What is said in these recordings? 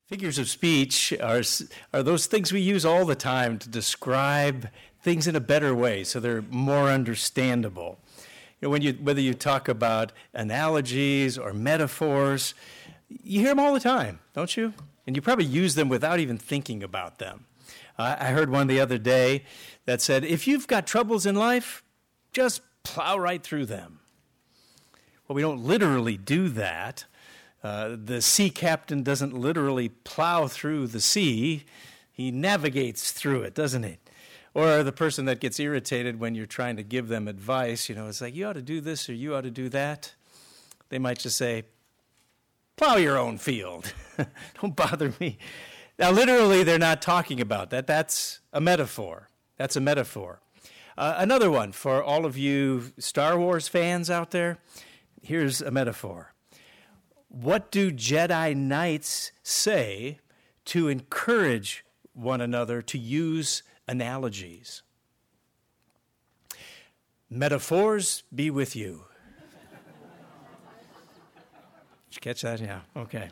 Figures of speech are those things we use all the time to describe things in a better way so they're more understandable. Whether you talk about analogies or metaphors, you hear them all the time, don't you? And you probably use them without even thinking about them. I heard one the other day that said, if you've got troubles in life, just plow right through them. Well, we don't literally do that. The sea captain doesn't literally plow through the sea. He navigates through it, doesn't he? Or the person that gets irritated when you're trying to give them advice, it's like, you ought to do this or you ought to do that. They might just say, plow your own field. Don't bother me. Now, literally, they're not talking about that. That's a metaphor. That's a metaphor. Another one for all of you Star Wars fans out there, here's a metaphor. What do Jedi Knights say to encourage one another to use analogies? Metaphors be with you. Did you catch that? Yeah, okay.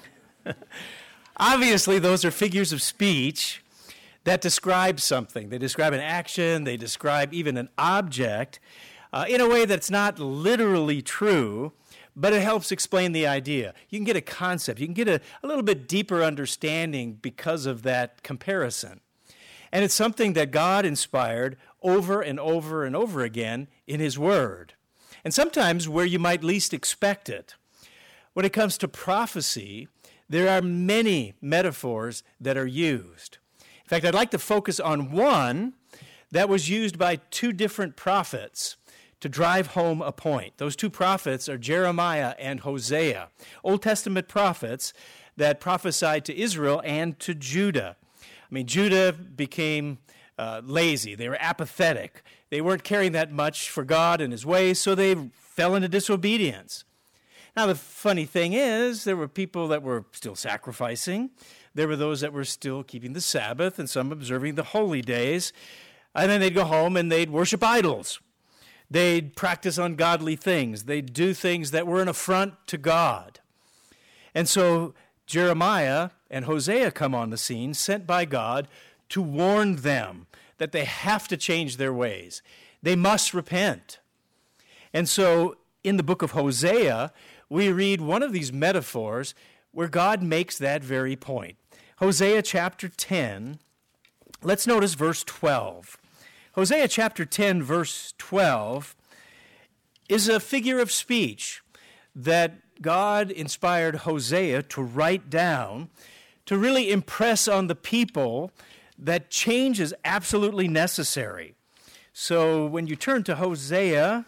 Obviously, those are figures of speech that describe something. They describe an action, they describe even an object in a way that's not literally true, but it helps explain the idea. You can get a concept. You can get a little bit deeper understanding because of that comparison. And it's something that God inspired over and over and over again in His Word. And sometimes where you might least expect it. When it comes to prophecy, there are many metaphors that are used. In fact, I'd like to focus on one that was used by two different prophets to drive home a point. Those two prophets are Jeremiah and Hosea, Old Testament prophets that prophesied to Israel and to Judah. Judah became lazy. They were apathetic. They weren't caring that much for God and His ways, so they fell into disobedience. Now, the funny thing is, there were people that were still sacrificing. There were those that were still keeping the Sabbath and some observing the holy days. And then they'd go home and they'd worship idols. They'd practice ungodly things. They'd do things that were an affront to God. And so Jeremiah and Hosea come on the scene, sent by God to warn them that they have to change their ways. They must repent. And so in the book of Hosea, we read one of these metaphors where God makes that very point. Hosea chapter 10, let's notice verse 12. Hosea chapter 10, verse 12, is a figure of speech that God inspired Hosea to write down to really impress on the people that change is absolutely necessary. So when you turn to Hosea,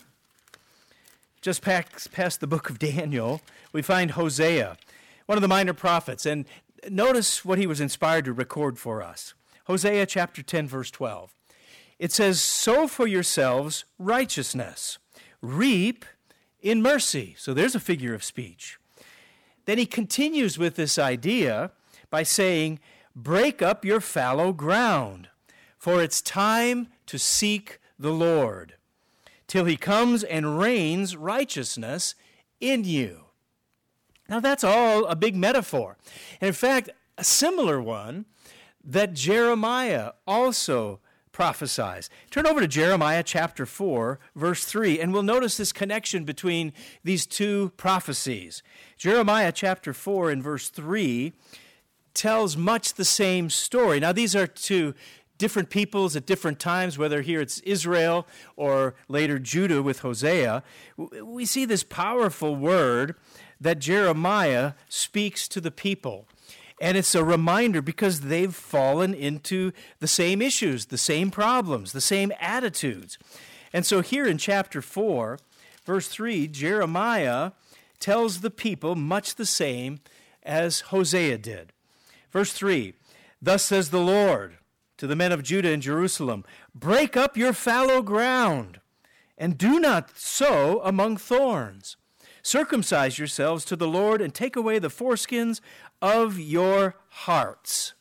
just past the book of Daniel, we find Hosea, one of the minor prophets. And notice what he was inspired to record for us. Hosea chapter 10, verse 12. It says, sow for yourselves righteousness, reap in mercy. So there's a figure of speech. Then he continues with this idea by saying, break up your fallow ground, for it's time to seek the Lord, till He comes and rains righteousness in you. Now that's all a big metaphor. And in fact, a similar one that Jeremiah also prophesies. Turn over to Jeremiah chapter 4, verse 3, and we'll notice this connection between these two prophecies. Jeremiah chapter 4 and verse 3 tells much the same story. Now, these are two different peoples at different times, whether here it's Israel or later Judah with Hosea. We see this powerful word that Jeremiah speaks to the people. And it's a reminder because they've fallen into the same issues, the same problems, the same attitudes. And so here in chapter 4, verse 3, Jeremiah tells the people much the same as Hosea did. Verse 3, thus says the Lord to the men of Judah and Jerusalem, break up your fallow ground and do not sow among thorns. Circumcise yourselves to the Lord and take away the foreskins of your hearts.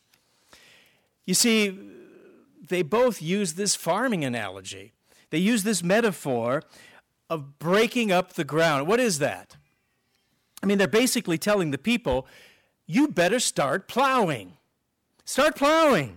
You see, they both use this farming analogy. They use this metaphor of breaking up the ground. What is that? They're basically telling the people, you better start plowing. Start plowing.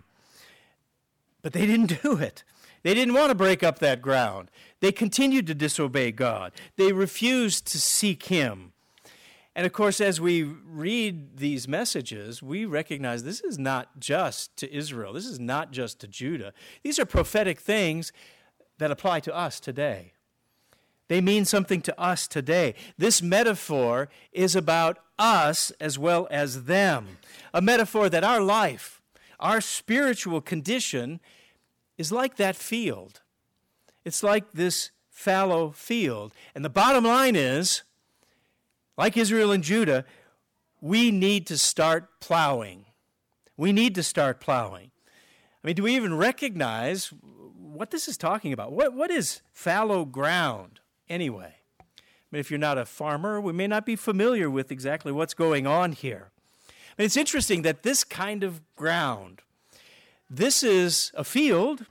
But they didn't do it. They didn't want to break up that ground. They continued to disobey God. They refused to seek him. And of course, as we read these messages, we recognize this is not just to Israel. This is not just to Judah. These are prophetic things that apply to us today. They mean something to us today. This metaphor is about us as well as them. A metaphor that our life, our spiritual condition, is like that field. It's like this fallow field. And the bottom line is, like Israel and Judah, we need to start plowing. We need to start plowing. I mean, do we even recognize what this is talking about? What is fallow ground anyway? I mean, if you're not a farmer, we may not be familiar with exactly what's going on here. I mean, it's interesting that this kind of ground, this is a field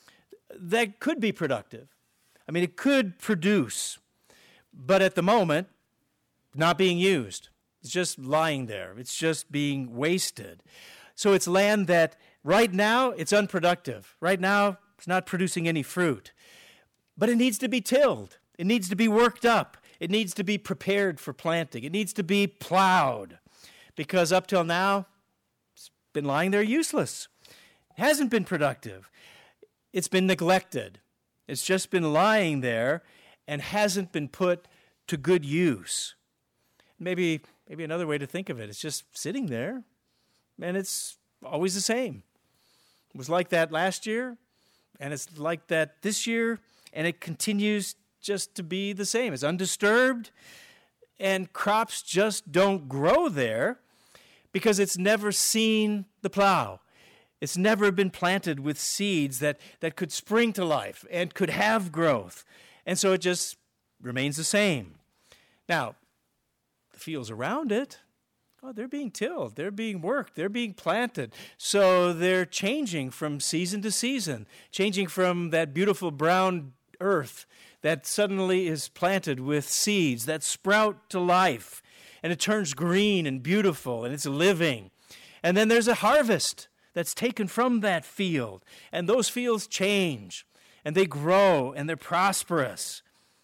that could be productive. I mean, it could produce, but at the moment, not being used. It's just lying there. It's just being wasted. So it's land that right now it's unproductive. Right now it's not producing any fruit. But it needs to be tilled. It needs to be worked up. It needs to be prepared for planting. It needs to be plowed. Because up till now, it's been lying there useless. It hasn't been productive. It's been neglected. It's just been lying there and hasn't been put to good use. Maybe another way to think of it, it's just sitting there, and it's always the same. It was like that last year, and it's like that this year, and it continues just to be the same. It's undisturbed, and crops just don't grow there because it's never seen the plow. It's never been planted with seeds that could spring to life and could have growth, and so it just remains the same. Now, the fields around it, they're being tilled, they're being worked, they're being planted. So they're changing from season to season, changing from that beautiful brown earth that suddenly is planted with seeds that sprout to life, and it turns green and beautiful, and it's living. And then there's a harvest that's taken from that field, and those fields change, and they grow, and they're prosperous.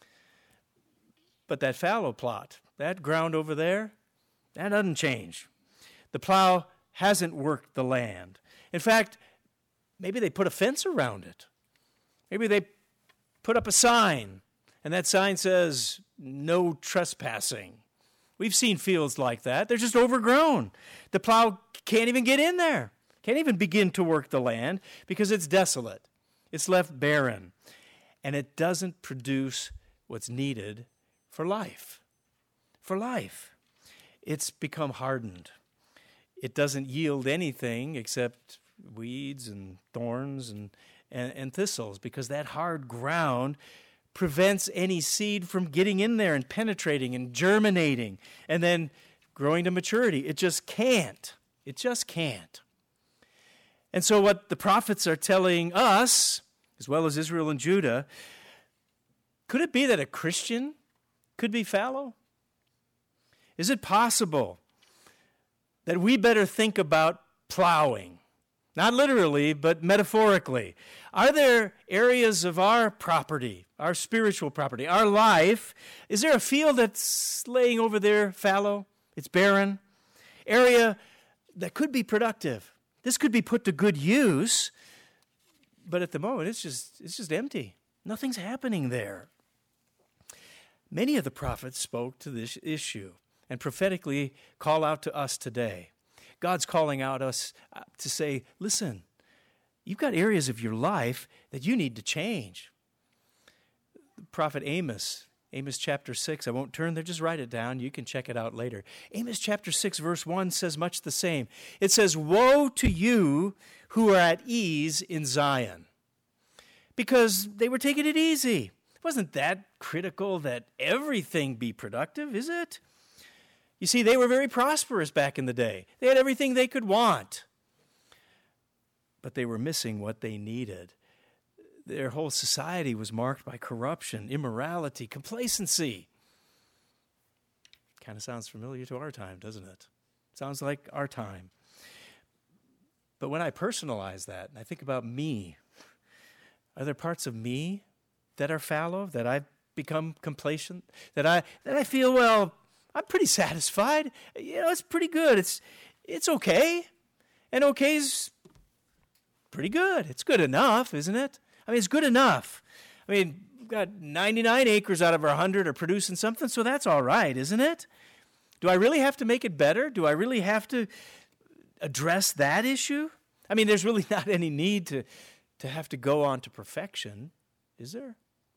But that fallow plot, that ground over there, that doesn't change. The plow hasn't worked the land. In fact, maybe they put a fence around it. Maybe they put up a sign, and that sign says, "No trespassing." We've seen fields like that. They're just overgrown. The plow can't even get in there, can't even begin to work the land because it's desolate. It's left barren, and it doesn't produce what's needed for life. For life. It's become hardened. It doesn't yield anything except weeds and thorns and thistles because that hard ground prevents any seed from getting in there and penetrating and germinating and then growing to maturity. It just can't. It just can't. And so what the prophets are telling us, as well as Israel and Judah, could it be that a Christian could be fallow? Is it possible that we better think about plowing? Not literally, but metaphorically. Are there areas of our property, our spiritual property, our life, is there a field that's laying over there fallow? It's barren? Area that could be productive. This could be put to good use, but at the moment it's just empty. Nothing's happening there. Many of the prophets spoke to this issue and prophetically call out to us today. God's calling out us to say, listen, you've got areas of your life that you need to change. The prophet Amos chapter 6, I won't turn there, just write it down. You can check it out later. Amos chapter 6, verse 1 says much the same. It says, "Woe to you who are at ease in Zion," because they were taking it easy. It wasn't that critical that everything be productive, is it? You see, they were very prosperous back in the day. They had everything they could want. But they were missing what they needed. Their whole society was marked by corruption, immorality, complacency. Kind of sounds familiar to our time, doesn't it? Sounds like our time. But when I personalize that, and I think about me, are there parts of me that are fallow, that I've become complacent, that I feel, well, I'm pretty satisfied. It's pretty good. It's okay. And okay's pretty good. It's good enough, isn't it? I mean, it's good enough. I mean, we've got 99 acres out of our 100 are producing something, so that's all right, isn't it? Do I really have to make it better? Do I really have to address that issue? I mean, there's really not any need to have to go on to perfection, is there?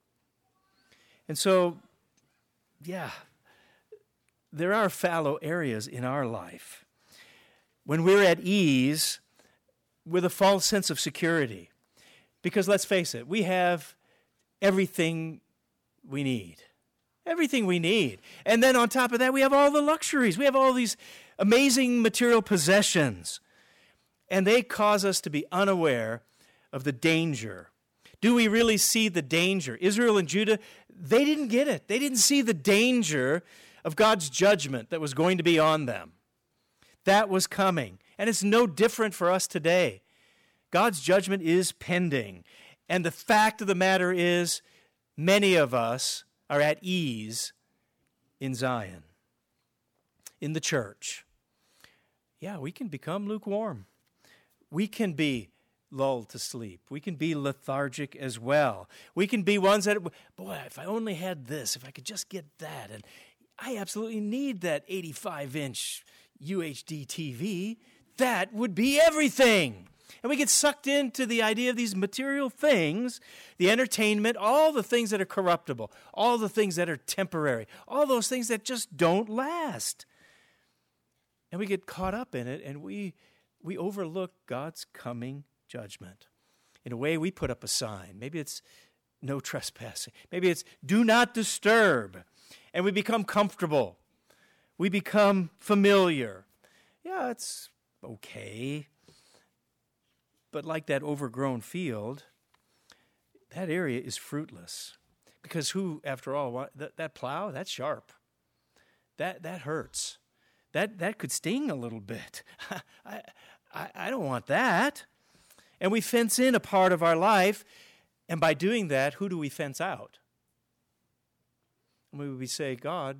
And so, yeah, there are fallow areas in our life. When we're at ease with a false sense of security, because let's face it, we have everything we need. Everything we need. And then on top of that, we have all the luxuries. We have all these amazing material possessions. And they cause us to be unaware of the danger. Do we really see the danger? Israel and Judah, they didn't get it. They didn't see the danger of God's judgment that was going to be on them. That was coming. And it's no different for us today. God's judgment is pending. And the fact of the matter is, many of us are at ease in Zion, in the church. Yeah, we can become lukewarm. We can be lulled to sleep. We can be lethargic as well. We can be ones that, boy, if I only had this, if I could just get that, and I absolutely need that 85-inch UHD TV, that would be everything. And we get sucked into the idea of these material things, the entertainment, all the things that are corruptible, all the things that are temporary, all those things that just don't last. And we get caught up in it, and we overlook God's coming judgment. In a way, we put up a sign. Maybe it's no trespassing. Maybe it's do not disturb. And we become comfortable. We become familiar. Yeah, it's okay. But like that overgrown field, that area is fruitless. Because who, after all, that plow, that's sharp. That hurts. That could sting a little bit. I don't want that. And we fence in a part of our life, and by doing that, who do we fence out? And we say, God,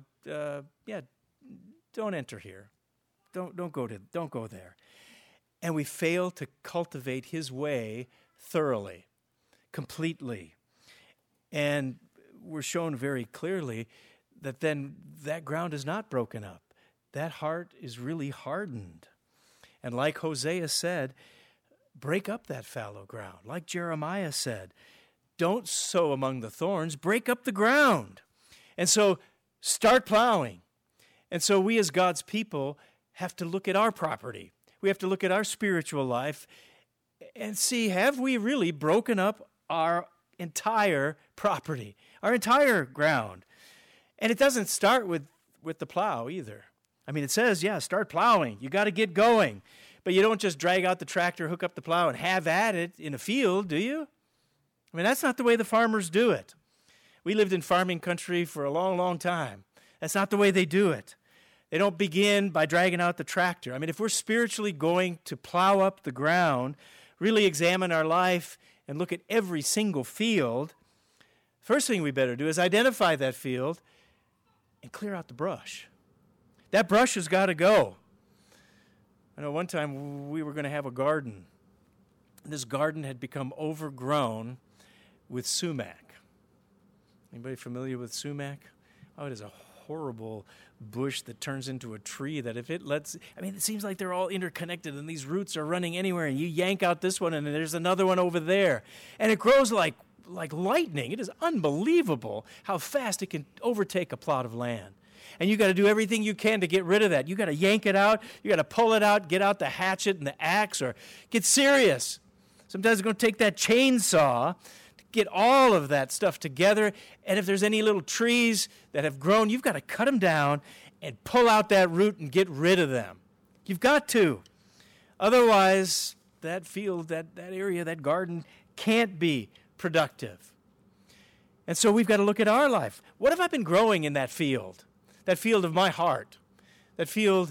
don't enter here. Don't go there. And we fail to cultivate His way thoroughly, completely. And we're shown very clearly that then that ground is not broken up. That heart is really hardened. And like Hosea said, break up that fallow ground. Like Jeremiah said, don't sow among the thorns, break up the ground. And so start plowing. And so we as God's people have to look at our property. We have to look at our spiritual life and see, have we really broken up our entire property, our entire ground? And it doesn't start with the plow either. I mean, it says, start plowing. You got to get going. But you don't just drag out the tractor, hook up the plow, and have at it in a field, do you? I mean, that's not the way the farmers do it. We lived in farming country for a long, long time. That's not the way they do it. They don't begin by dragging out the tractor. I mean, if we're spiritually going to plow up the ground, really examine our life and look at every single field, first thing we better do is identify that field and clear out the brush. That brush has got to go. I know one time we were going to have a garden. This garden had become overgrown with sumac. Anybody familiar with sumac? Oh, it is a horrible bush that turns into a tree that if it lets, it seems like they're all interconnected and these roots are running anywhere and you yank out this one and there's another one over there. And it grows like lightning. It is unbelievable how fast it can overtake a plot of land. And you got to do everything you can to get rid of that. You got to yank it out. You got to pull it out, get out the hatchet and the axe, or get serious. Sometimes it's going to take that chainsaw to get all of that stuff together. And if there's any little trees that have grown, you've got to cut them down and pull out that root and get rid of them. You've got to. Otherwise, that field, that area, that garden can't be productive. And so we've got to look at our life. What have I been growing in that field? That field of my heart, that field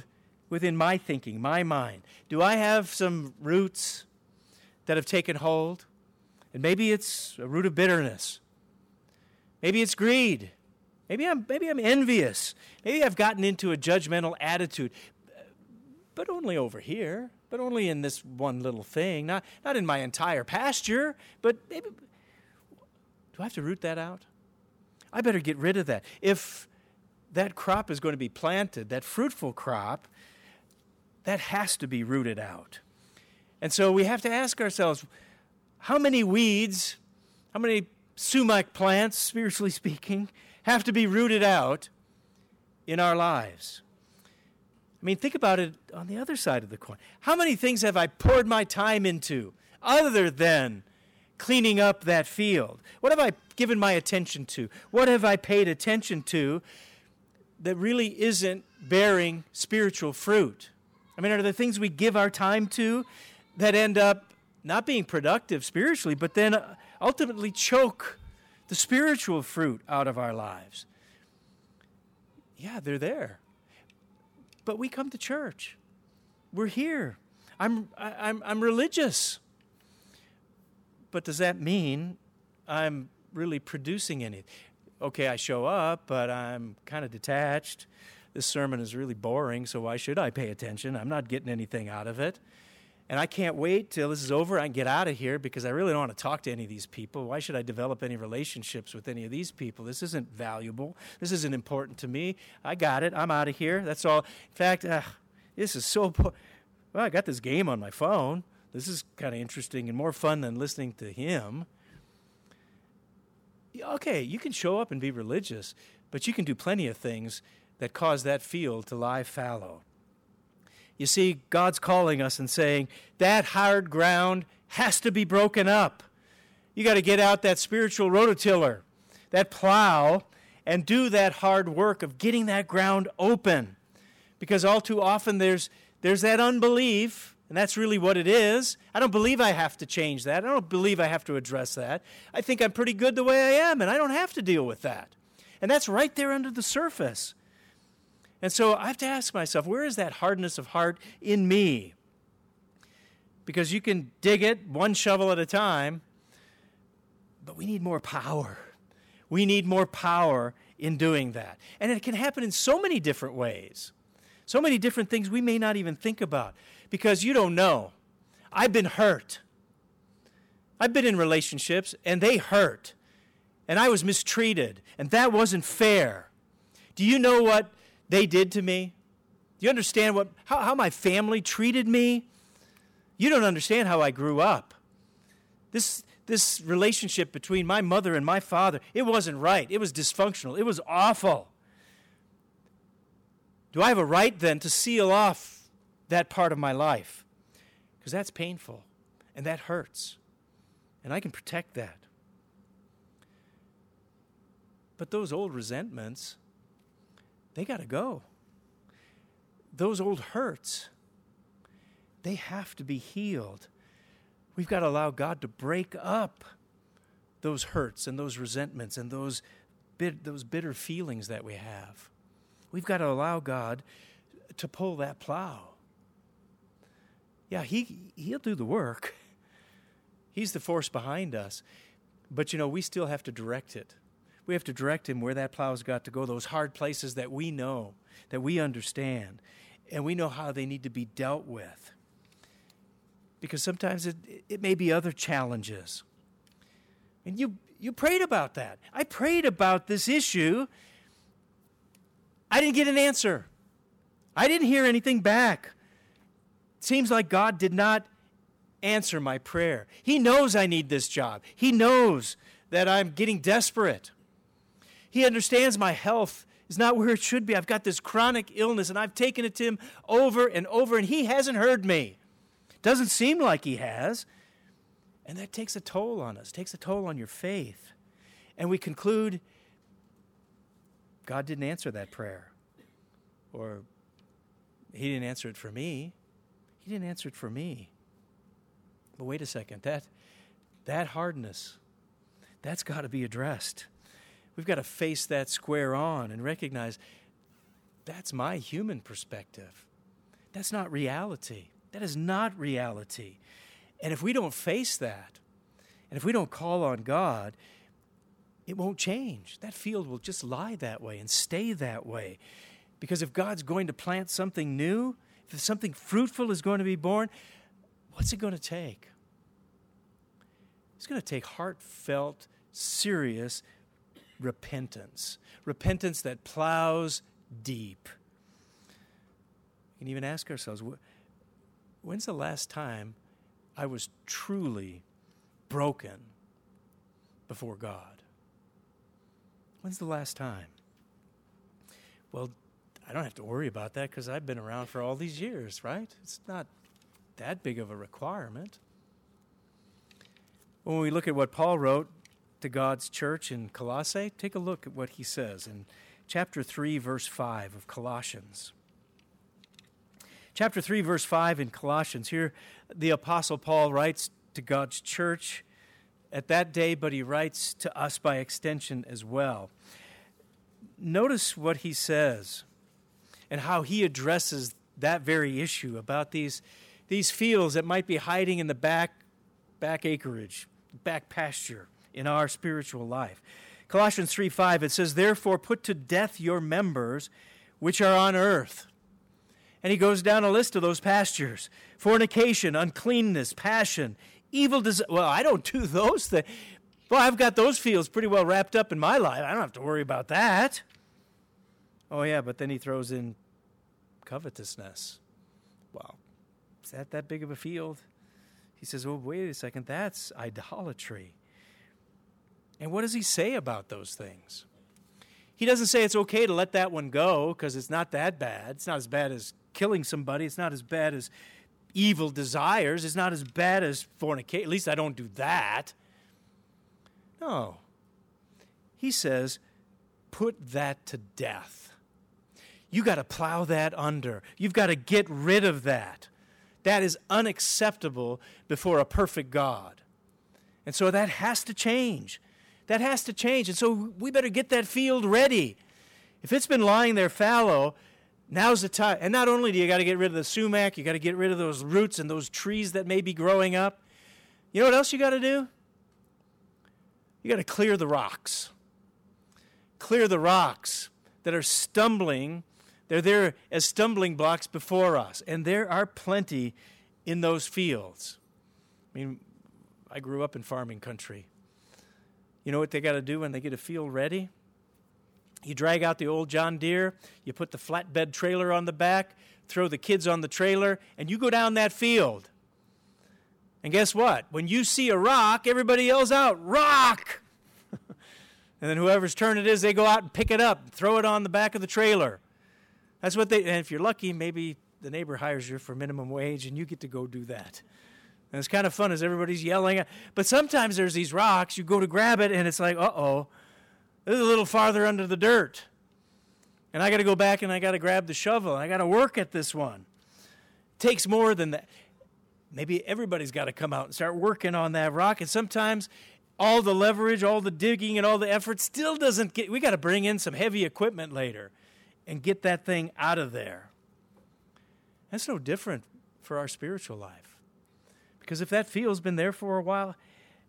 within my thinking, my mind? Do I have some roots that have taken hold? And maybe it's a root of bitterness. Maybe it's greed. Maybe I'm envious. Maybe I've gotten into a judgmental attitude, but only over here, but only in this one little thing, not in my entire pasture, but maybe. Do I have to root that out? I better get rid of that. If that crop is going to be planted, that fruitful crop, that has to be rooted out. And so we have to ask ourselves, how many weeds, how many sumac plants, spiritually speaking, have to be rooted out in our lives? I mean, think about it on the other side of the coin. How many things have I poured my time into other than cleaning up that field? What have I given my attention to? What have I paid attention to that really isn't bearing spiritual fruit? I mean, are there things we give our time to that end up not being productive spiritually, but then ultimately choke the spiritual fruit out of our lives? Yeah, they're there. But we come to church. We're here. I'm religious. But does that mean I'm really producing anything? Okay, I show up, but I'm kind of detached. This sermon is really boring, so why should I pay attention? I'm not getting anything out of it. And I can't wait till this is over. I can get out of here because I really don't want to talk to any of these people. Why should I develop any relationships with any of these people? This isn't valuable. This isn't important to me. I got it. I'm out of here. That's all. In fact, this is so... Well, I got this game on my phone. This is kind of interesting and more fun than listening to him. Okay, you can show up and be religious, but you can do plenty of things that cause that field to lie fallow. You see, God's calling us and saying, that hard ground has to be broken up. You got to get out that spiritual rototiller, that plow, and do that hard work of getting that ground open. Because all too often there's that unbelief, and that's really what it is. I don't believe I have to change that. I don't believe I have to address that. I think I'm pretty good the way I am, and I don't have to deal with that. And that's right there under the surface. And so I have to ask myself, where is that hardness of heart in me? Because you can dig it one shovel at a time, but we need more power. We need more power in doing that. And it can happen in so many different ways. So many different things we may not even think about. Because you don't know. I've been hurt. I've been in relationships, and they hurt. And I was mistreated, and that wasn't fair. Do you know what they did to me? Do you understand how my family treated me? You don't understand how I grew up. This relationship between my mother and my father, it wasn't right. It was dysfunctional. It was awful. Do I have a right then to seal off that part of my life? Because that's painful, and that hurts. And I can protect that. But those old resentments, they got to go. Those old hurts, they have to be healed. We've got to allow God to break up those hurts and those resentments and those bitter feelings that we have. We've got to allow God to pull that plow. Yeah, He'll do the work. He's the force behind us. But, we still have to direct it. We have to direct Him where that plow's got to go, those hard places that we know, that we understand, and we know how they need to be dealt with. Because sometimes it may be other challenges. And you prayed about that. I prayed about this issue. I didn't get an answer. I didn't hear anything back. It seems like God did not answer my prayer. He knows I need this job. He knows that I'm getting desperate. He understands my health is not where it should be. I've got this chronic illness, and I've taken it to Him over and over, and He hasn't heard me. Doesn't seem like He has. And that takes a toll on us, takes a toll on your faith. And we conclude, God didn't answer that prayer. Or He didn't answer it for me. He didn't answer it for me. But wait a second, that hardness, that's got to be addressed. We've got to face that square on and recognize that's my human perspective. That's not reality. That is not reality. And if we don't face that, and if we don't call on God, it won't change. That field will just lie that way and stay that way. Because if God's going to plant something new, if something fruitful is going to be born, what's it going to take? It's going to take heartfelt, serious repentance. Repentance that plows deep. We can even ask ourselves, when's the last time I was truly broken before God? When's the last time? Well, I don't have to worry about that because I've been around for all these years, right? It's not that big of a requirement. When we look at what Paul wrote to God's church in Colossae, take a look at what he says in chapter 3, verse 5 of Colossians. Chapter 3, verse 5 in Colossians. Here, the Apostle Paul writes to God's church at that day, but he writes to us by extension as well. Notice what he says and how he addresses that very issue about these fields that might be hiding in the back acreage, back pasture in our spiritual life. Colossians 3:5, it says, "Therefore put to death your members which are on earth." And he goes down a list of those pastures: fornication, uncleanness, passion, evil desire. Well, I don't do those things. Well, I've got those fields pretty well wrapped up in my life. I don't have to worry about that. Oh, yeah, but then he throws in covetousness. Well, is that big of a field? He says, well, wait a second, that's idolatry. And what does he say about those things? He doesn't say it's okay to let that one go because it's not that bad. It's not as bad as killing somebody. It's not as bad as evil desires. It's not as bad as fornication. At least I don't do that. No. He says, put that to death. You got to plow that under. You've got to get rid of that. That is unacceptable before a perfect God. And so that has to change. That has to change. And so we better get that field ready. If it's been lying there fallow, now's the time. And not only do you got to get rid of the sumac, you got to get rid of those roots and those trees that may be growing up. You know what else you got to do? You got to clear the rocks. Clear the rocks that are stumbling. They're there as stumbling blocks before us. And there are plenty in those fields. I mean, I grew up in farming country. You know what they got to do when they get a field ready? You drag out the old John Deere, you put the flatbed trailer on the back, throw the kids on the trailer, and you go down that field. And guess what? When you see a rock, everybody yells out, "Rock!" And then whoever's turn it is, they go out and pick it up and throw it on the back of the trailer. That's what and if you're lucky, maybe the neighbor hires you for minimum wage and you get to go do that. And it's kind of fun as everybody's yelling. But sometimes there's these rocks, you go to grab it, and it's like, uh-oh, this is a little farther under the dirt. And I got to go back and I got to grab the shovel. And I got to work at this one. It takes more than that. Maybe everybody's got to come out and start working on that rock. And sometimes all the leverage, all the digging, and all the effort still doesn't get. We got to bring in some heavy equipment later and get that thing out of there. That's no different for our spiritual life. Because if that field's been there for a while,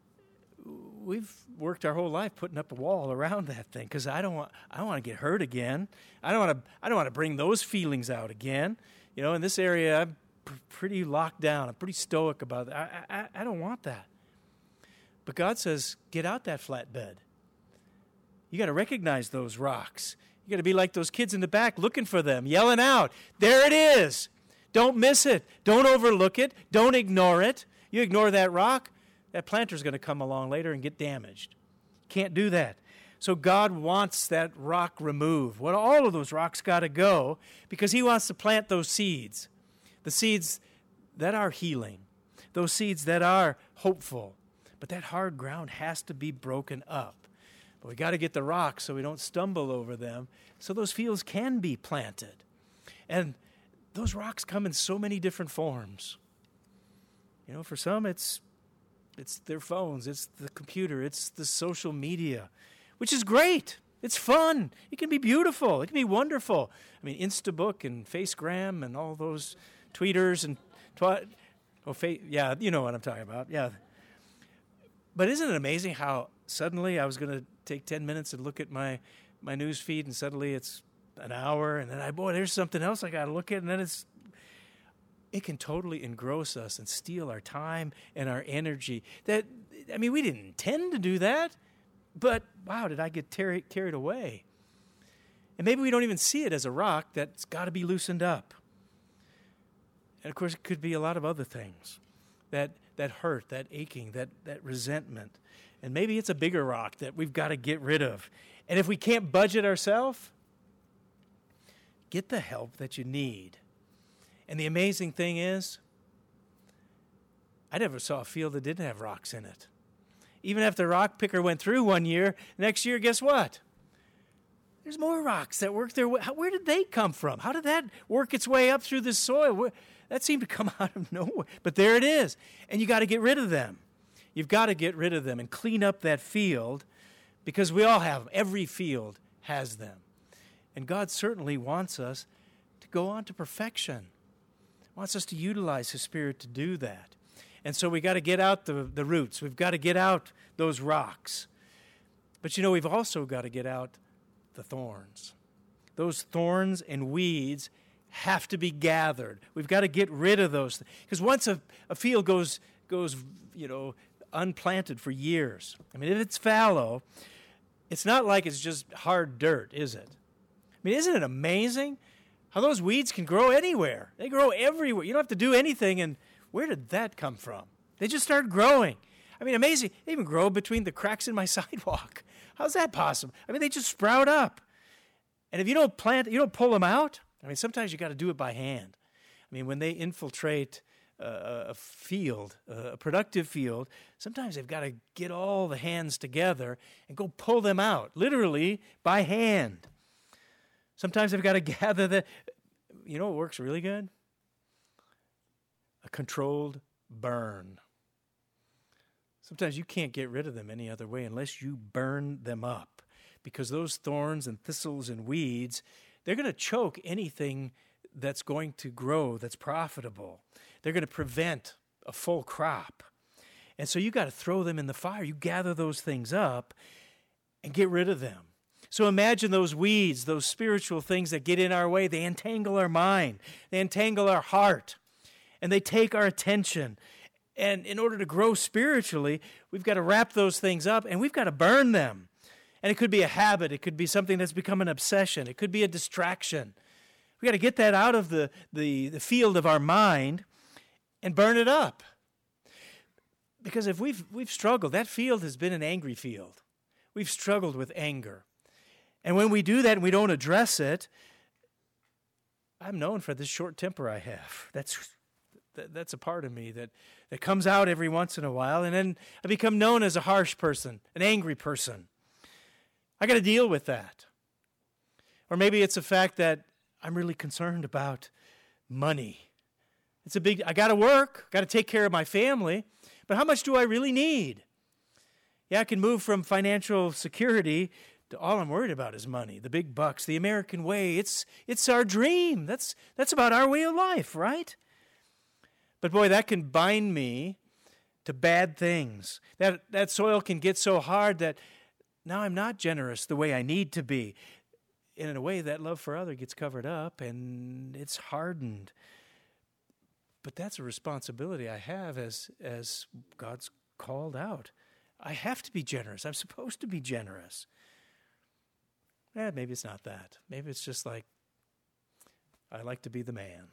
we've worked our whole life putting up a wall around that thing because I don't want to get hurt again. I don't want to bring those feelings out again. You know, in this area, I'm pretty locked down. I'm pretty stoic about it. I don't want that. But God says, get out that flatbed. You got to recognize those rocks. You got to be like those kids in the back looking for them, yelling out, "There it is." Don't miss it. Don't overlook it. Don't ignore it. You ignore that rock, that planter's going to come along later and get damaged. Can't do that. So God wants that rock removed. Well, all of those rocks got to go because he wants to plant those seeds, the seeds that are healing, those seeds that are hopeful. But that hard ground has to be broken up. But we got to get the rocks so we don't stumble over them, so those fields can be planted. And those rocks come in so many different forms. You know, for some it's their phones, it's the computer, it's the social media, which is great. It's fun. It can be beautiful. It can be wonderful. I mean, Instabook and Facegram and all those tweeters and yeah, you know what I'm talking about. Yeah. But isn't it amazing how suddenly I was going to take 10 minutes and look at my news feed, and suddenly it's an hour, and then there's something else I got to look at, and then it can totally engross us and steal our time and our energy. We didn't intend to do that, but wow, did I get carried away. And maybe we don't even see it as a rock that's got to be loosened up. And of course, it could be a lot of other things, that hurt, that aching, that resentment. And maybe it's a bigger rock that we've got to get rid of. And if we can't budge it ourselves, get the help that you need. And the amazing thing is, I never saw a field that didn't have rocks in it. Even if the rock picker went through one year, next year, guess what? There's more rocks that work their way. Where did they come from? How did that work its way up through the soil? That seemed to come out of nowhere. But there it is. And you got to get rid of them. You've got to get rid of them and clean up that field, because we all have them. Every field has them. And God certainly wants us to go on to perfection. Wants us to utilize His Spirit to do that. And so we got to get out the roots. We've got to get out those rocks. But we've also got to get out the thorns. Those thorns and weeds have to be gathered. We've got to get rid of those. Because once a field goes unplanted for years, if it's fallow, it's not like it's just hard dirt, is it? Isn't it amazing how those weeds can grow anywhere? They grow everywhere. You don't have to do anything. And where did that come from? They just start growing. Amazing. They even grow between the cracks in my sidewalk. How's that possible? They just sprout up. And if you don't pull them out, sometimes you got to do it by hand. When they infiltrate a field, a productive field, sometimes they've got to get all the hands together and go pull them out, literally by hand. Sometimes they've got to gather what works really good? A controlled burn. Sometimes you can't get rid of them any other way unless you burn them up, because those thorns and thistles and weeds, they're going to choke anything that's going to grow, that's profitable. They're going to prevent a full crop. And so you got to throw them in the fire. You gather those things up and get rid of them. So imagine those weeds, those spiritual things that get in our way. They entangle our mind. They entangle our heart. And they take our attention. And in order to grow spiritually, we've got to wrap those things up and we've got to burn them. And it could be a habit. It could be something that's become an obsession. It could be a distraction. We've got to get that out of the field of our mind and burn it up. Because if we've struggled, that field has been an angry field. We've struggled with anger. And when we do that and we don't address it, I'm known for this short temper I have. That's a part of me that comes out every once in a while, and then I become known as a harsh person, an angry person. I got to deal with that. Or maybe it's the fact that I'm really concerned about money. I got to work, got to take care of my family, but how much do I really need? Yeah, I can move from financial security to all I'm worried about is money, the big bucks, the American way. It's our dream. That's about our way of life, right? But boy, that can bind me to bad things. That soil can get so hard that now I'm not generous the way I need to be. And in a way, that love for other gets covered up and it's hardened. But that's a responsibility I have as God's called out. I have to be generous. I'm supposed to be generous. Maybe it's not that. Maybe it's just like, I like to be the man.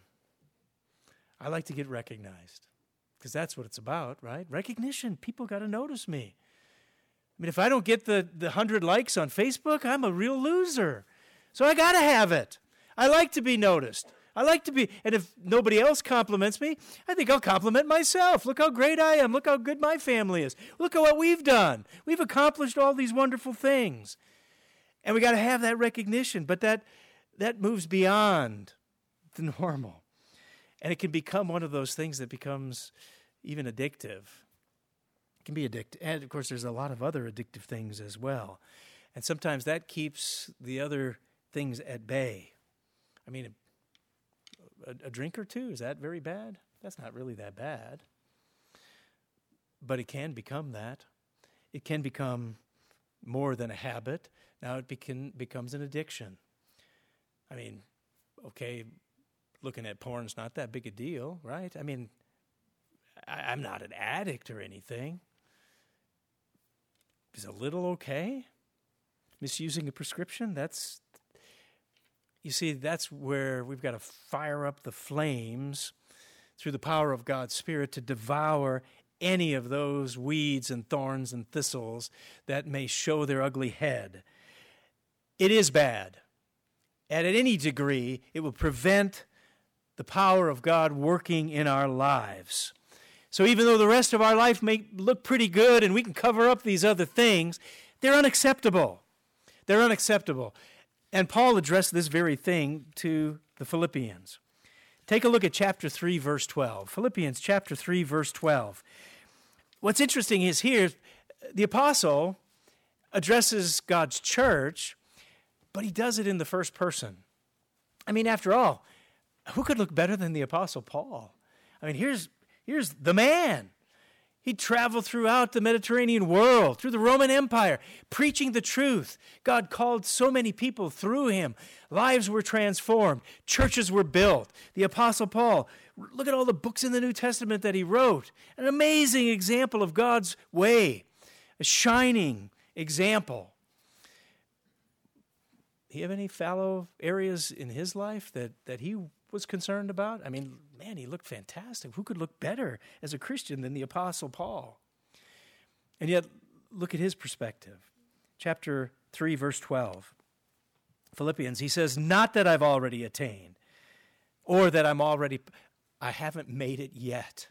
I like to get recognized. Because that's what it's about, right? Recognition. People got to notice me. If I don't get the 100 likes on Facebook, I'm a real loser. So I got to have it. I like to be noticed. I like to be, and if nobody else compliments me, I think I'll compliment myself. Look how great I am. Look how good my family is. Look at what we've done. We've accomplished all these wonderful things. And we got to have that recognition, but that moves beyond the normal. And it can become one of those things that becomes even addictive. It can be addictive. And of course, there's a lot of other addictive things as well. And sometimes that keeps the other things at bay. I mean, a drink or two, is that very bad? That's not really that bad. But it can become that. It can become more than a habit. Now it becomes an addiction. I mean, okay, looking at porn's not that big a deal, right? I mean, I'm not an addict or anything. Is a little okay? Misusing a prescription, that's where we've got to fire up the flames through the power of God's Spirit to devour any of those weeds and thorns and thistles that may show their ugly head. It is bad. And at any degree, it will prevent the power of God working in our lives. So even though the rest of our life may look pretty good and we can cover up these other things, they're unacceptable. They're unacceptable. And Paul addressed this very thing to the Philippians. Take a look at chapter 3, verse 12. Philippians chapter 3, verse 12. What's interesting is here, the apostle addresses God's church, but he does it in the first person. I mean, after all, who could look better than the apostle Paul? I mean, here's the man. He traveled throughout the Mediterranean world, through the Roman Empire, preaching the truth. God called so many people through him. Lives were transformed. Churches were built. The Apostle Paul, look at all the books in the New Testament that he wrote. An amazing example of God's way, a shining example. Do you have any fallow areas in his life that he was concerned about? I mean, man, he looked fantastic. Who could look better as a Christian than the Apostle Paul? And yet, look at his perspective. Chapter 3, verse 12. Philippians, he says, not that I've already attained, or that I haven't made it yet.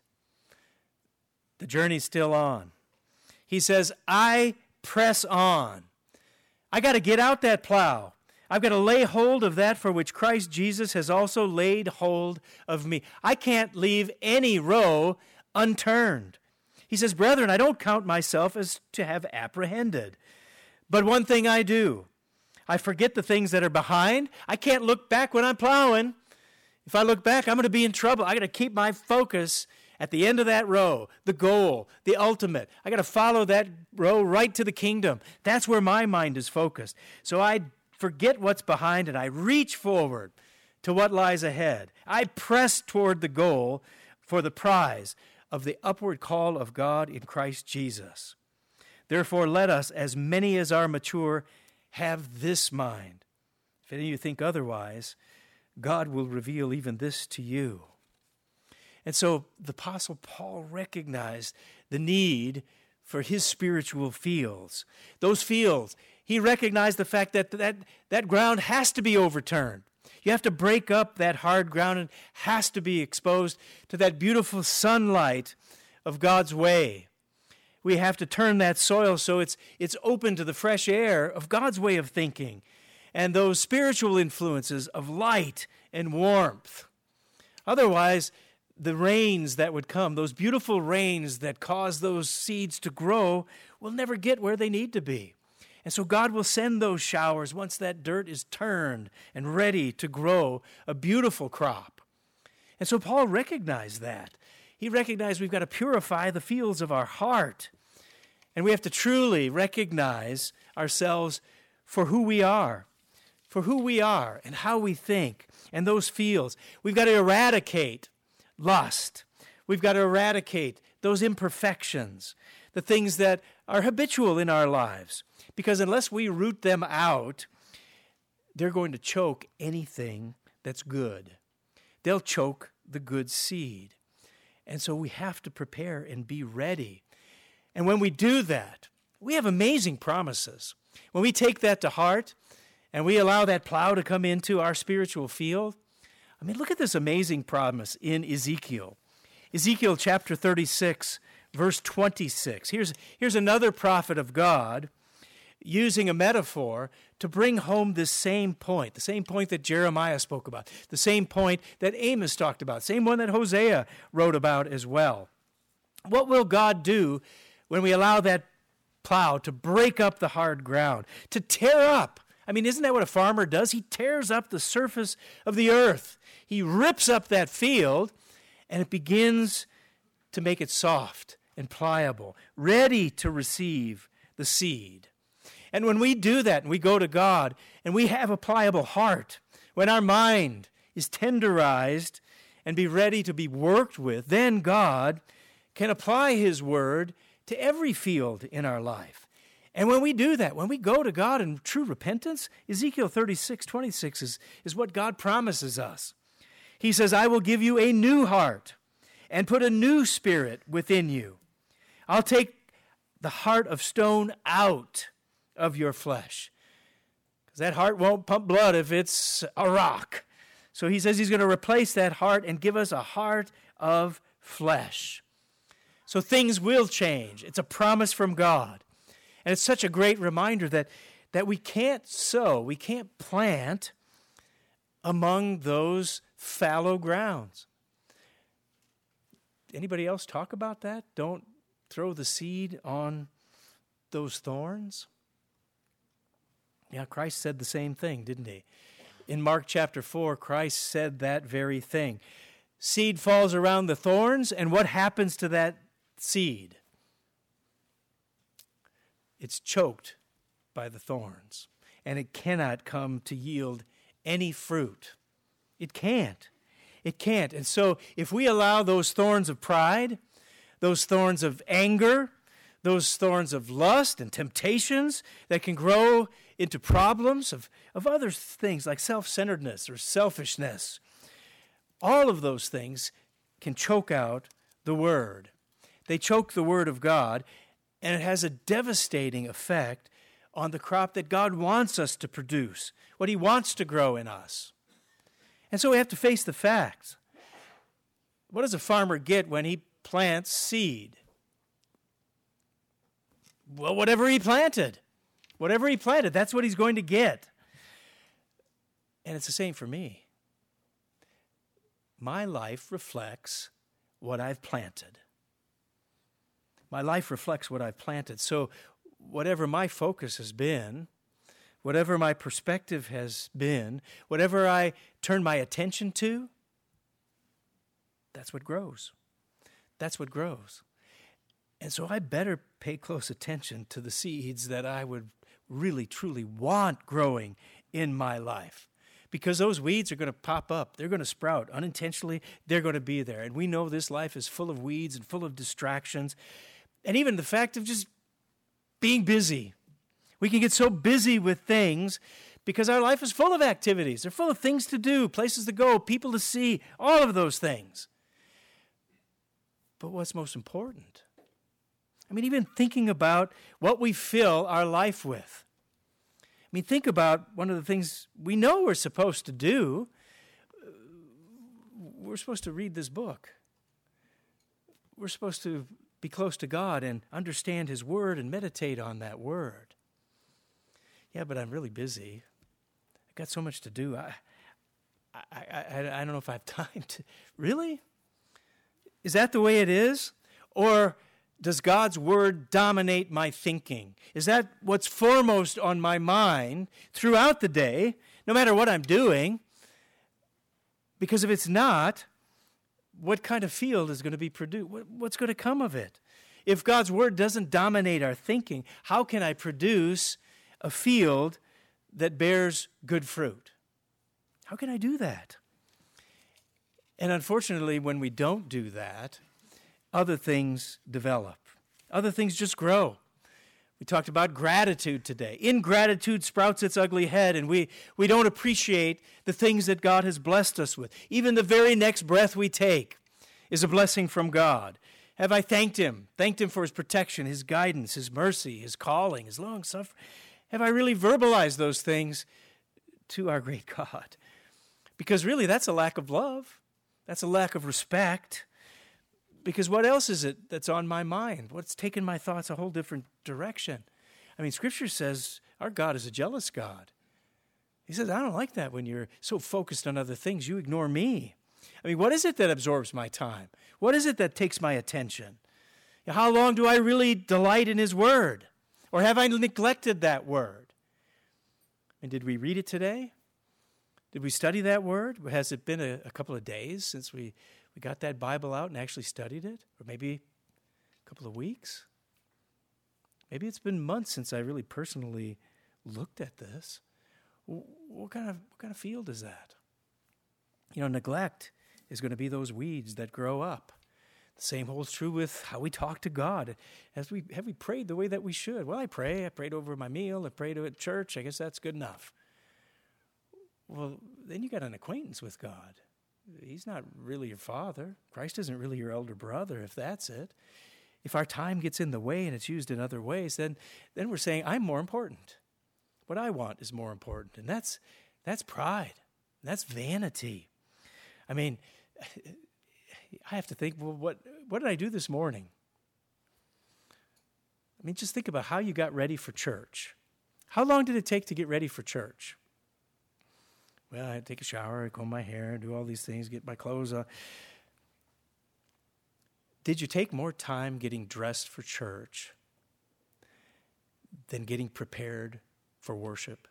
The journey's still on. He says, I press on. I got to get out that plow. I've got to lay hold of that for which Christ Jesus has also laid hold of me. I can't leave any row unturned. He says, brethren, I don't count myself as to have apprehended. But one thing I do, I forget the things that are behind. I can't look back when I'm plowing. If I look back, I'm going to be in trouble. I got to keep my focus at the end of that row, the goal, the ultimate. I got to follow that row right to the kingdom. That's where my mind is focused. So I forget what's behind and I reach forward to what lies ahead. I press toward the goal for the prize of the upward call of God in Christ Jesus. Therefore, let us, as many as are mature, have this mind. If any of you think otherwise, God will reveal even this to you. And so the Apostle Paul recognized the need for his spiritual fields. Those fields, he recognized the fact that ground has to be overturned. You have to break up that hard ground and has to be exposed to that beautiful sunlight of God's way. We have to turn that soil so it's open to the fresh air of God's way of thinking and those spiritual influences of light and warmth. Otherwise, the rains that would come, those beautiful rains that cause those seeds to grow, will never get where they need to be. And so God will send those showers once that dirt is turned and ready to grow a beautiful crop. And so Paul recognized that. He recognized we've got to purify the fields of our heart. And we have to truly recognize ourselves for who we are and how we think. And those fields, we've got to eradicate lust. We've got to eradicate those imperfections, the things that are habitual in our lives. Because unless we root them out, they're going to choke anything that's good. They'll choke the good seed. And so we have to prepare and be ready. And when we do that, we have amazing promises. When we take that to heart and we allow that plow to come into our spiritual field, I mean, look at this amazing promise in Ezekiel. Ezekiel chapter 36, verse 26. Here's another prophet of God using a metaphor to bring home this same point, the same point that Jeremiah spoke about, the same point that Amos talked about, same one that Hosea wrote about as well. What will God do when we allow that plow, to break up the hard ground, to tear up. I mean, isn't that what a farmer does? He tears up the surface of the earth. He rips up that field, and it begins to make it soft and pliable, ready to receive the seed. And when we do that, and we go to God, and we have a pliable heart, when our mind is tenderized and be ready to be worked with, then God can apply His word to every field in our life. And when we do that, when we go to God in true repentance, Ezekiel 36:26 is what God promises us. He says, I will give you a new heart and put a new spirit within you. I'll take the heart of stone out of your flesh, because that heart won't pump blood if it's a rock. So He says He's going to replace that heart and give us a heart of flesh. So things will change. It's a promise from God. And it's such a great reminder that we can't sow, we can't plant among those fallow grounds. Anybody else talk about that? Don't throw the seed on those thorns. Yeah, Christ said the same thing, didn't He? In Mark chapter 4, Christ said that very thing. Seed falls around the thorns, and what happens to that seed? It's choked by the thorns, and it cannot come to yield any fruit. It can't. It can't. And so if we allow those thorns of pride, those thorns of anger, those thorns of lust and temptations that can grow into problems of other things like self-centeredness or selfishness, all of those things can choke out the Word. They choke the Word of God, and it has a devastating effect on the crop that God wants us to produce, what He wants to grow in us. And so we have to face the facts. What does a farmer get when he plants seed? Well, whatever he planted, that's what he's going to get. And it's the same for me. My life reflects what I've planted. My life reflects what I've planted. So whatever my focus has been, whatever my perspective has been, whatever I turn my attention to, that's what grows. That's what grows. And so I better pay close attention to the seeds that I would really, truly want growing in my life. Because those weeds are going to pop up. They're going to sprout unintentionally. They're going to be there. And we know this life is full of weeds and full of distractions. And even the fact of just being busy. We can get so busy with things because our life is full of activities. They're full of things to do, places to go, people to see, all of those things. But what's most important? I mean, even thinking about what we fill our life with. I mean, think about one of the things we know we're supposed to do. We're supposed to read this book. We're supposed to be close to God and understand His Word and meditate on that Word. Yeah, but I'm really busy. I've got so much to do. I don't know if I have time to... Really? Is that the way it is? Or does God's Word dominate my thinking? Is that what's foremost on my mind throughout the day, no matter what I'm doing? Because if it's not, what kind of field is going to be produced? What's going to come of it? If God's Word doesn't dominate our thinking, how can I produce a field that bears good fruit? How can I do that? And unfortunately, when we don't do that, other things develop. Other things just grow. We talked about gratitude today. Ingratitude sprouts its ugly head, and we don't appreciate the things that God has blessed us with. Even the very next breath we take is a blessing from God. Have I thanked Him? Thanked Him for His protection, His guidance, His mercy, His calling, His long suffering? Have I really verbalized those things to our great God? Because really, that's a lack of love. That's a lack of respect. Because what else is it that's on my mind? What's taken my thoughts a whole different direction? I mean, Scripture says our God is a jealous God. He says, I don't like that when you're so focused on other things. You ignore me. I mean, what is it that absorbs my time? What is it that takes my attention? How long do I really delight in His Word? Or have I neglected that word? And did we read it today? Did we study that word? Has it been a couple of days since we got that Bible out and actually studied it? Or maybe a couple of weeks? Maybe it's been months since I really personally looked at this. What kind of field is that? Neglect is going to be those weeds that grow up. The same holds true with how we talk to God. Have we prayed the way that we should? Well, I pray. I prayed over my meal. I prayed at church. I guess that's good enough. Well, then you got an acquaintance with God. He's not really your father. Christ isn't really your elder brother, if that's it. If our time gets in the way and it's used in other ways, then we're saying, I'm more important. What I want is more important. And that's pride. That's vanity. I mean, I have to think, well, what did I do this morning? I mean, just think about how you got ready for church. How long did it take to get ready for church? Well, I take a shower, I comb my hair, do all these things, get my clothes on. Did you take more time getting dressed for church than getting prepared for worship?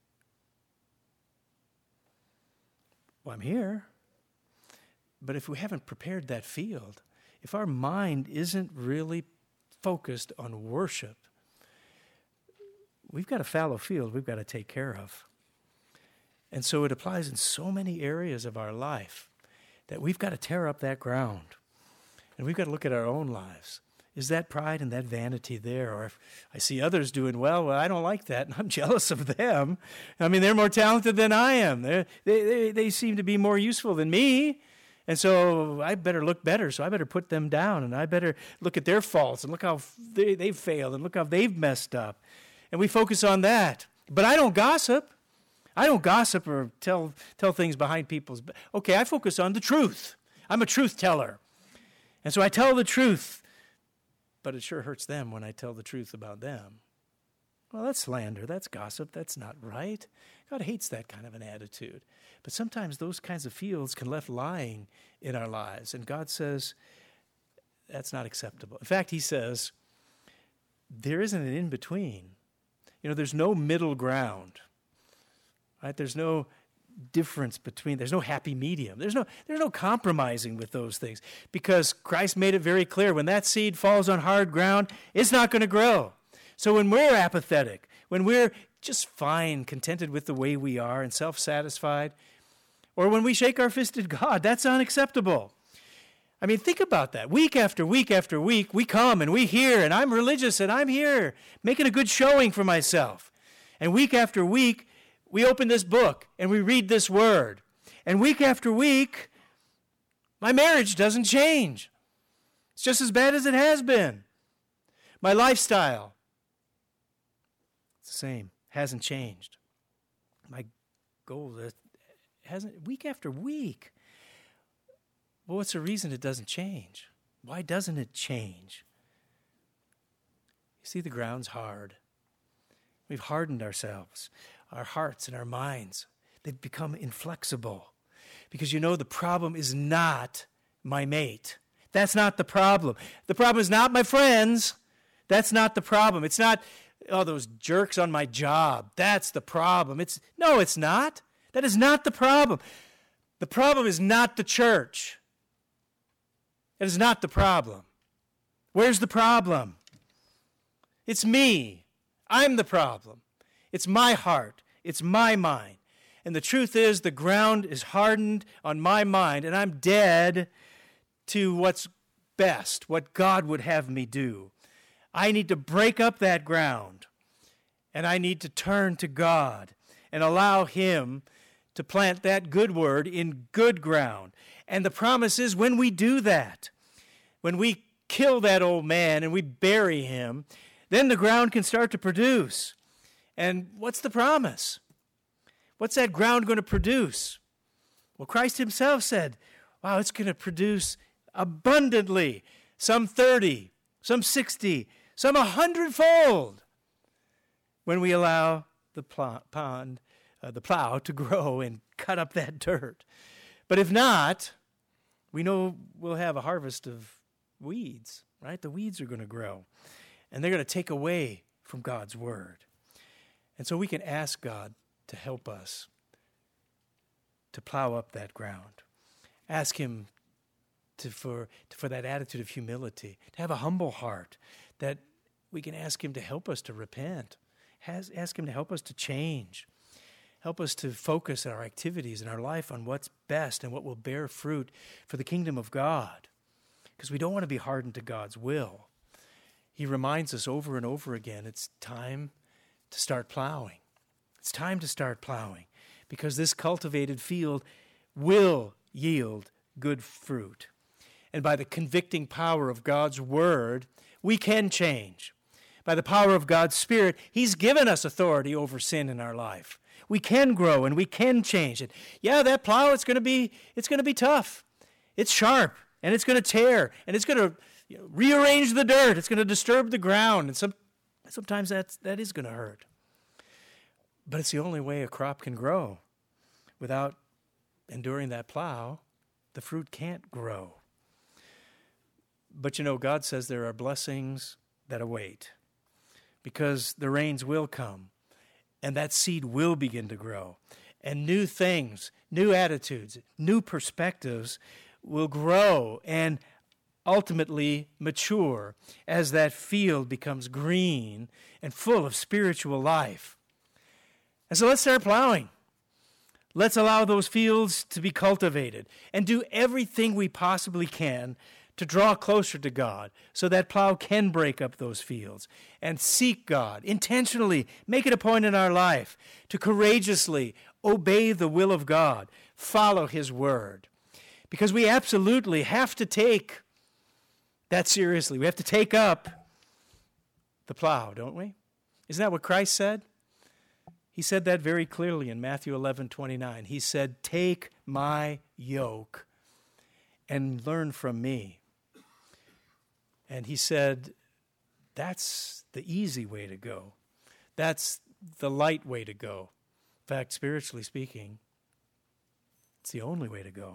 Well, I'm here. But if we haven't prepared that field, if our mind isn't really focused on worship, we've got a fallow field we've got to take care of. And so it applies in so many areas of our life that we've got to tear up that ground. And we've got to look at our own lives. Is that pride and that vanity there? Or if I see others doing well, I don't like that, and I'm jealous of them. I mean, they're more talented than I am. They seem to be more useful than me. And so I better look better, so I better put them down, and I better look at their faults and look how they've failed and look how they've messed up. And we focus on that. But I don't gossip. I don't gossip or tell things behind people's back. Okay, I focus on the truth. I'm a truth teller. And so I tell the truth, but it sure hurts them when I tell the truth about them. Well, that's slander. That's gossip. That's not right. God hates that kind of an attitude. But sometimes those kinds of fields can left lying in our lives. And God says, that's not acceptable. In fact, he says, there isn't an in-between. There's no middle ground. Right? There's no difference between, there's no happy medium. There's no compromising with those things. Because Christ made it very clear, when that seed falls on hard ground, it's not going to grow. So when we're apathetic, when we're just fine, contented with the way we are and self-satisfied, or when we shake our fist at God, that's unacceptable. I mean, think about that. Week after week after week, we come and we hear, and I'm religious and I'm here, making a good showing for myself. And week after week, we open this book and we read this word. And week after week, my marriage doesn't change. It's just as bad as it has been. My lifestyle, it's the same, hasn't changed. My goal hasn't, week after week. Well, what's the reason it doesn't change? Why doesn't it change? You see, the ground's hard. We've hardened ourselves, our hearts and our minds. They've become inflexible. Because the problem is not my mate. That's not the problem. The problem is not my friends. That's not the problem. It's not, those jerks on my job. That's the problem. No, it's not. That is not the problem. The problem is not the church. That is not the problem. Where's the problem? It's me. I'm the problem. It's my heart. It's my mind. And the truth is, the ground is hardened on my mind, and I'm dead to what's best, what God would have me do. I need to break up that ground, and I need to turn to God and allow Him to plant that good word in good ground. And the promise is, when we do that, when we kill that old man and we bury him, then the ground can start to produce. And what's the promise? What's that ground going to produce? Well, Christ himself said, wow, it's going to produce abundantly, some 30, some 60, some 100-fold, when we allow the plow to grow and cut up that dirt. But if not, we know we'll have a harvest of weeds, right? The weeds are going to grow, and they're going to take away from God's word. And so we can ask God to help us to plow up that ground. Ask him for that attitude of humility, to have a humble heart, that we can ask him to help us to repent, ask him to help us to change, help us to focus our activities and our life on what's best and what will bear fruit for the kingdom of God, because we don't want to be hardened to God's will. He reminds us over and over again, it's time to start plowing. It's time to start plowing, because this cultivated field will yield good fruit. And by the convicting power of God's word, we can change. By the power of God's Spirit, he's given us authority over sin in our life. We can grow and we can change it. Yeah, that plow, it's going to be tough. It's sharp and it's going to tear and it's going to rearrange the dirt. It's going to disturb the ground, and sometimes that is going to hurt. But it's the only way a crop can grow. Without enduring that plow, the fruit can't grow. But God says there are blessings that await, because the rains will come and that seed will begin to grow, and new things, new attitudes, new perspectives will grow and ultimately mature as that field becomes green and full of spiritual life. And so let's start plowing. Let's allow those fields to be cultivated and do everything we possibly can to draw closer to God so that plow can break up those fields, and seek God intentionally. Make it a point in our life to courageously obey the will of God, follow his word, because we absolutely have to take that seriously. We have to take up the plow, don't we? Isn't that what Christ said? He said that very clearly in Matthew 11:29. He said, "Take my yoke and learn from me." And he said, that's the easy way to go. That's the light way to go. In fact, spiritually speaking, it's the only way to go.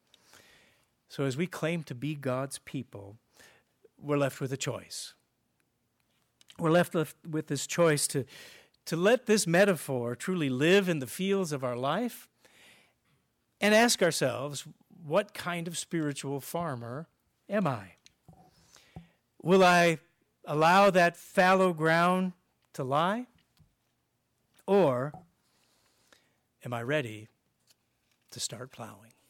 So as we claim to be God's people, we're left with a choice. We're left with this choice to let this metaphor truly live in the fields of our life, and ask ourselves, what kind of spiritual farmer am I? Will I allow that fallow ground to lie? Or am I ready to start plowing?